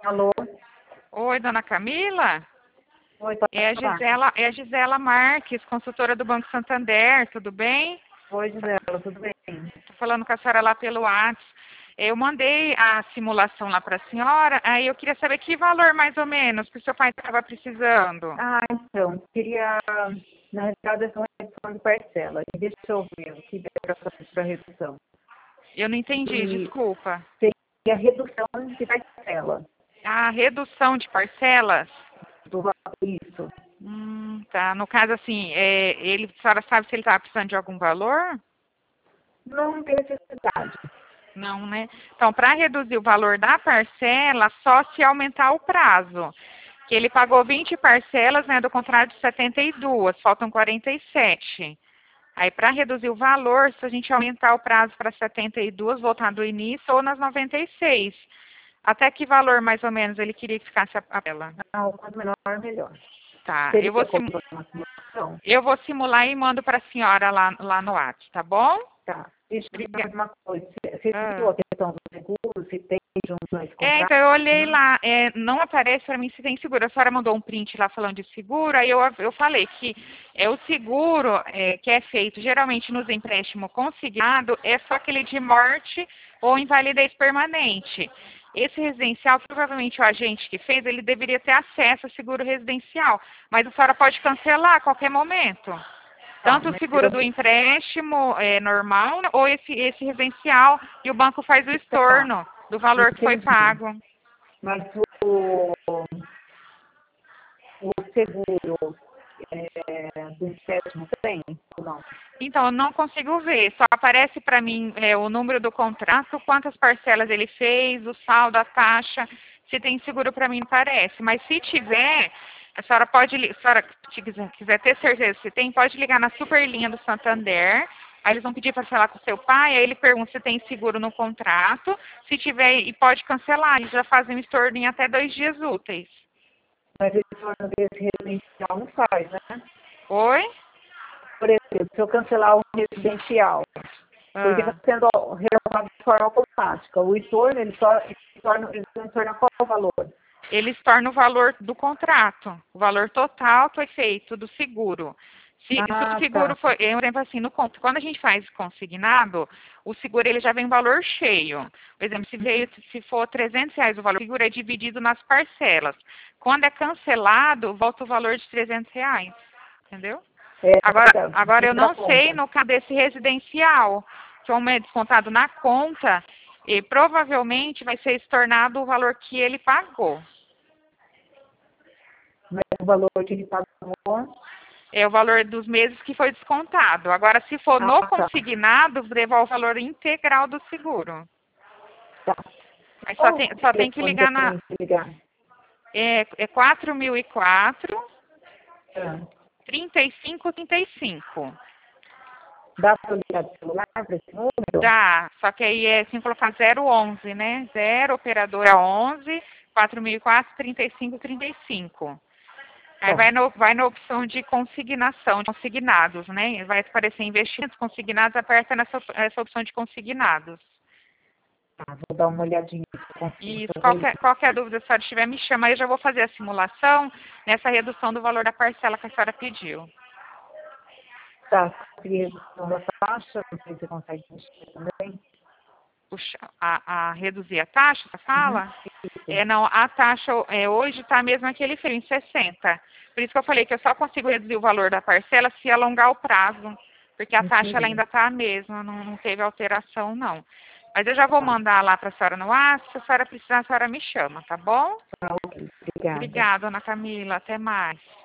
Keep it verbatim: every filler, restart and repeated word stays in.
Alô? Oi, dona Camila? Oi, pode É a falar. Gisela, é a Gisela Marques, consultora do Banco Santander, tudo bem? Oi, Gisela, tudo bem? Estou falando com a senhora lá pelo WhatsApp. Eu mandei a simulação lá para a senhora, aí eu queria saber que valor mais ou menos que o seu pai estava precisando. Ah, então, queria, na realidade, essa é uma redução de parcela. E deixa eu ver o que der para fazer para redução. Eu não entendi, E desculpa. seria a redução de parcela. A redução de parcelas? Do valor, isso. Hum, tá. No caso, assim, é, ele, a senhora sabe se ele estava precisando de algum valor? Não tem necessidade. Não, né? Então, para reduzir o valor da parcela, só se aumentar o prazo. Que ele pagou vinte parcelas, né, do contrato de setenta e duas, faltam quarenta e sete. Aí, para reduzir o valor, se a gente aumentar o prazo para setenta e duas, voltar do início, ou nas noventa e seis. Até que valor, mais ou menos, ele queria que ficasse a parcela? Ah, o quanto menor, melhor. Tá, eu vou, Seria como sim, uma simulação? eu vou simular e mando para a senhora lá, lá no WhatsApp, tá bom? Tá. Deixa eu ver Obrigada. mais uma coisa. Você viu Ah. a questão do seguro? Se tem junto a esse É, contrato? então eu olhei Não? lá, é, não aparece para mim se tem seguro. A senhora mandou um print lá falando de seguro, aí eu, eu falei que é o seguro é, que é feito geralmente nos empréstimos consignado é só aquele de morte ou invalidez permanente. Esse residencial, provavelmente o agente que fez, ele deveria ter acesso ao seguro residencial, mas a senhora pode cancelar a qualquer momento. Tá, Tanto o mas seguro do eu... empréstimo é, normal ou esse, esse residencial e o banco faz o Tá, estorno do valor que foi entendi. pago. Mas o, o seguro é, do empréstimo tem ou não? Então, eu não consigo ver. Só aparece para mim é, o número do contrato, quantas parcelas ele fez, o saldo, a taxa. Se tem seguro para mim, não aparece. Mas se tiver, a senhora pode, li- a senhora se quiser, quiser ter certeza se tem, pode ligar na Superlinha do Santander. Aí eles vão pedir para falar com o seu pai, aí ele pergunta se tem seguro no contrato. Se tiver, e pode cancelar. Eles já fazem o estorno em até dois dias úteis. Mas esse torno desse residencial não faz, né? Oi? Por exemplo, se eu cancelar o residencial, porque está Ah. sendo renovado de forma automática, o estorno, ele só ele torna, ele torna qual o valor? Eles tornam o valor do contrato, o valor total foi feito do seguro. Se, se o Ah, seguro tá. for, é um exemplo assim, no, con- quando a gente faz consignado, o seguro ele já vem valor cheio. Por exemplo, se, veio, se for trezentos reais o valor, o seguro é dividido nas parcelas. Quando é cancelado, volta o valor de trezentos reais. Entendeu? É, Agora, tá, agora eu primeira não sei conta. no caso desse residencial, como é descontado na conta, e provavelmente vai ser estornado o valor que ele pagou. Mas o valor que ele pagou. É o valor dos meses que foi descontado. Agora, se for Ah, no tá. consignado, devolve o valor integral do seguro. Tá. Mas só Qual tem, o só tem que telefone que ligar eu na. tenho que ligar? É, é quatro mil e quatro, Ah, trinta e cinco, trinta e cinco. dá para eu ligar de celular para esse número? Dá, só que aí é assim colocar zero onze, né? zero, operadora onze, quatro mil e quatro, trinta e cinco, trinta e cinco. Aí Tá. vai, no, vai na opção de consignação, de consignados, né? Vai aparecer investimentos consignados, aperta nessa essa opção de consignados. Tá, vou dar uma olhadinha se eu consigo Isso, fazer qualquer, isso. qualquer dúvida que a senhora tiver, me chama. Aí eu já vou fazer a simulação nessa redução do valor da parcela que a senhora pediu. Tá, queria redução da taxa, não sei se você consegue mexer também. Puxa, a, a reduzir a taxa, você Uhum. fala? Isso. É, não, a taxa é, hoje está a mesma que ele fez, em sessenta. Por isso que eu falei que eu só consigo reduzir o valor da parcela se alongar o prazo. Porque a taxa ela Entendi. ainda está a mesma, não, não teve alteração, não. Mas eu já vou mandar lá para a senhora no WhatsApp, se a senhora precisar, a senhora me chama, tá bom? Tá, ok. Obrigada. Obrigada, Ana Camila. Até mais.